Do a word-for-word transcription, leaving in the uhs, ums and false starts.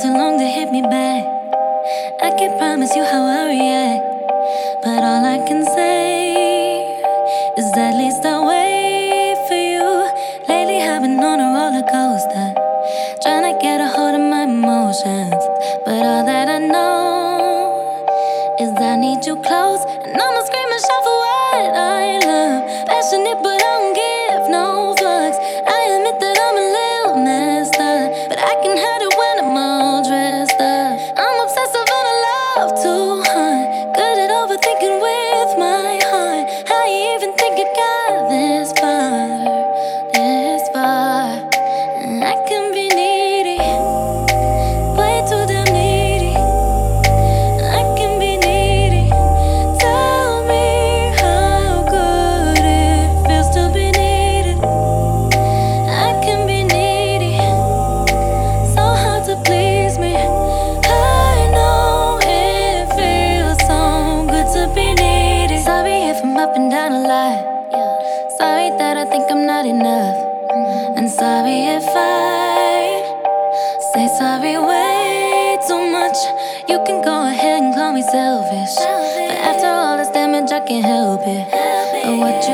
too long to hit me back. I can't promise you how I react, but all I can say is at least I'll wait for you. Lately I've been on a roller coaster, trying to get a hold of my emotions, but all that I know is I need you close, and I'ma scream and shout for what I love. Passionate but I don't give no fucks. I admit that I'm a little messed up, but I can hide it when I'm all dressed up. I'm obsessive and I love to hunt, good at overthinking with my heart. How you even think you got this far, this far? I can be needy, way too damn needy. I can be needy. Tell me how good it feels to be needed. I can be needy, so hard to please me. I know it feels so good to be needy. Sorry if I'm up and down a lot. Sorry that I think I'm not enough. And sorry if I say sorry way too much. You can go ahead and call me selfish, but after all this damage I can't help it. But what